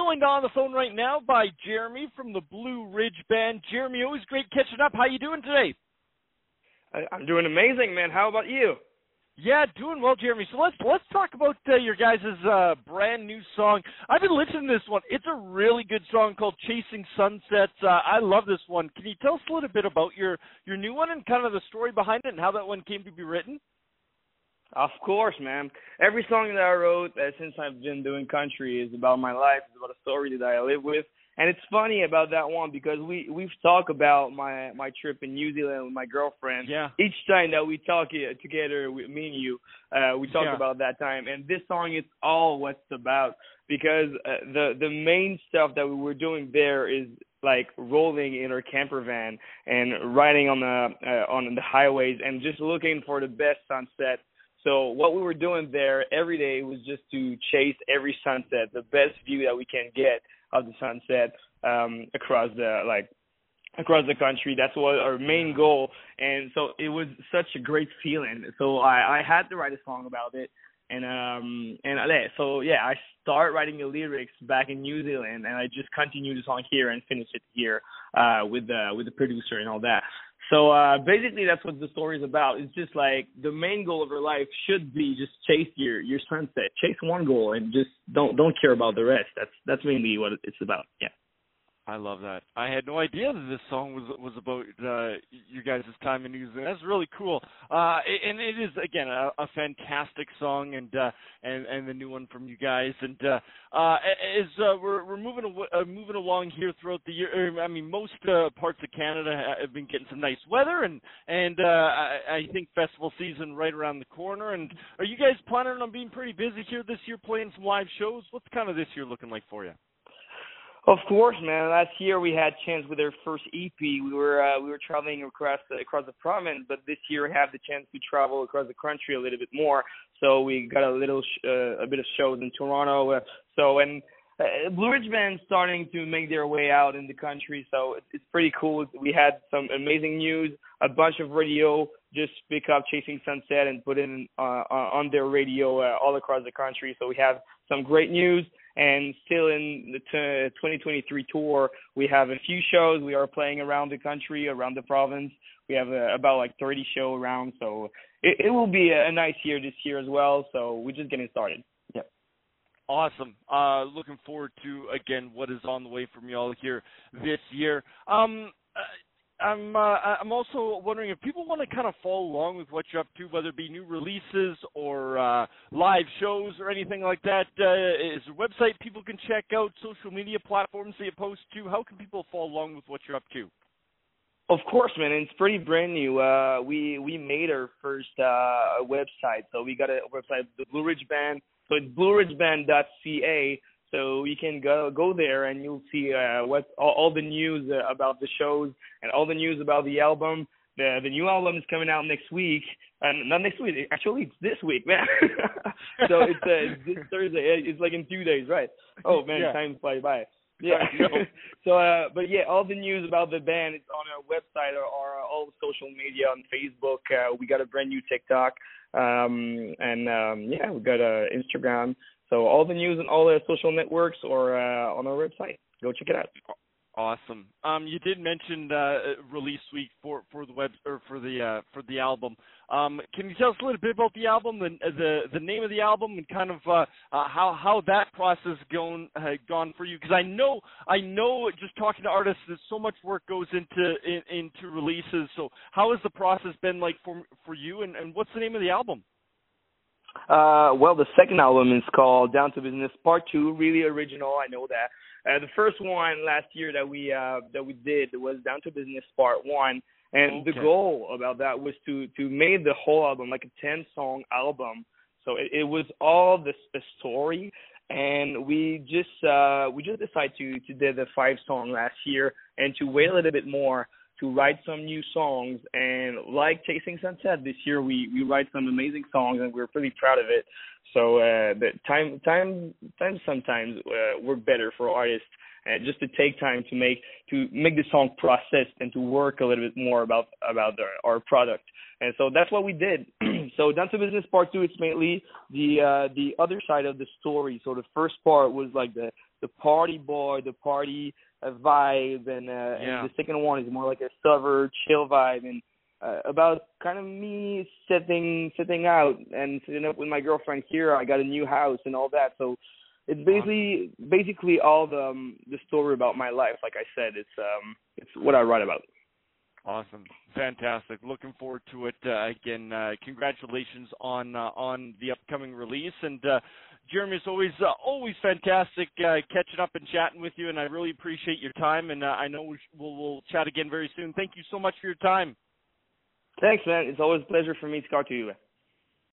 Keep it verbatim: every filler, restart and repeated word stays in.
joined on the phone right now by Jeremy from the Blue Ridge Band. Jeremy, always great catching up. How you doing today? I, I'm doing amazing, man. How about you? Yeah, doing well, Jeremy. So let's let's talk about uh, your guys' uh, brand new song. I've been listening to this one. It's a really good song called "Chasing Sunsets." Uh, I love this one. Can you tell us a little bit about your your new one and kind of the story behind it and how that one came to be written? Of course, man. Every song that I wrote uh, since I've been doing country is about my life. It's about a story that I live with. And it's funny about that one because we, we've talked about my, my trip in New Zealand with my girlfriend. Yeah. Each time that we talk uh, together, with me and you, uh, we talk yeah. about that time. And this song is all what it's about because uh, the, the main stuff that we were doing there is like rolling in our camper van and riding on the, uh, on the highways and just looking for the best sunset. So what we were doing there every day was just to chase every sunset, the best view that we can get of the sunset um, across the like across the country. That's what our main goal. And so it was such a great feeling. So I, I had to write a song about it. And um and so yeah, I start writing the lyrics back in New Zealand, and I just continue the song here and finish it here uh, with the with the producer and all that. So uh, basically, that's what the story is about. It's just like the main goal of your life should be just chase your, your sunset, chase one goal, and just don't don't care about the rest. That's that's mainly what it's about. Yeah. I love that. I had no idea that this song was was about uh, you guys' time in New Zealand. That's really cool. Uh, and it is again a, a fantastic song, and uh, and and the new one from you guys. And uh, uh, as uh, we're we're moving aw- uh, moving along here throughout the year. I mean, most uh, parts of Canada have been getting some nice weather, and and uh, I, I think festival season right around the corner. And are you guys planning on being pretty busy here this year, playing some live shows? What's kind of this year looking like for you? Of course, man. Last year we had chance with our first E P. We were uh, we were traveling across the, across the province, but this year we have the chance to travel across the country a little bit more. So we got a little sh- uh, a bit of shows in Toronto. Uh, so and uh, Blue Ridge Band starting to make their way out in the country. So it's, it's pretty cool. We had some amazing news. A bunch of radio just pick up Chasing Sunset and put it in, uh, on their radio uh, all across the country. So we have some great news. And still in the t- twenty twenty-three tour, we have a few shows. We are playing around the country, around the province. We have uh, about like thirty shows around. So it, it will be a, a nice year this year as well. So we're just getting started. Yeah. Awesome. Uh, looking forward to, again, what is on the way from y'all here this year. Um, uh, I'm uh, I'm also wondering if people want to kind of follow along with what you're up to, whether it be new releases or uh, live shows or anything like that. Uh, is there a website people can check out, social media platforms that you post to? How can people follow along with what you're up to? Of course, man. It's pretty brand new. Uh, we we made our first uh, website. So we got a website, the Blue Ridge Band. So it's blue ridge band dot c a. So you can go go there and you'll see uh, what all, all the news uh, about the shows and all the news about the album. The the new album is coming out next week, and uh, not next week. Actually, it's this week, man. so it's, uh, it's this Thursday. It's like in two days, right? Oh man, yeah. time flies by. Yeah. so, uh, but yeah, all the news about the band is on our website or, or all social media on Facebook. Uh, we got a brand new TikTok, um, and um, yeah, we got a Instagram. So all the news on all the social networks or uh, on our website. Go check it out. Awesome. Um, you did mention uh, release week for, for the web or for the uh, for the album. Um, can you tell us a little bit about the album, the the, the name of the album, and kind of uh, uh, how how that process gone uh, gone for you? Because I know I know just talking to artists, that so much work goes into in, into releases. So how has the process been like for for you? And, and what's the name of the album? Uh, well, the second album is called Down to Business Part Two. Really original, I know that. Uh, the first one last year that we uh, that we did was Down to Business Part One, and okay. the goal about that was to to make the whole album like a ten song album. So it, it was all the, the story, and we just uh, we just decided to to do the five song last year and to wait a little bit more to write some new songs. And like Chasing Sunset, this year we, we write some amazing songs, and we're pretty proud of it. So uh, the time time time sometimes uh, work better for artists, uh, just to take time to make to make the song processed and to work a little bit more about about the, our product. And so that's what we did. So Down to Business Part Two, it's mainly the uh, the other side of the story. So the first part was like the the party boy, the party uh, vibe, and, uh, yeah. and the second one is more like a sober, chill vibe, and uh, about kind of me setting setting out and sitting up with my girlfriend here. I got a new house and all that, so it's basically awesome. basically all the um, the story about my life. Like I said, it's um it's what I write about. Awesome, fantastic. Looking forward to it. Uh, again, uh, congratulations on uh, on the upcoming release. And uh, Jeremy, it's always uh, always fantastic uh, catching up and chatting with you. And I really appreciate your time. And uh, I know we'll, we'll chat again very soon. Thank you so much for your time. Thanks, man. It's always a pleasure for me to talk to you.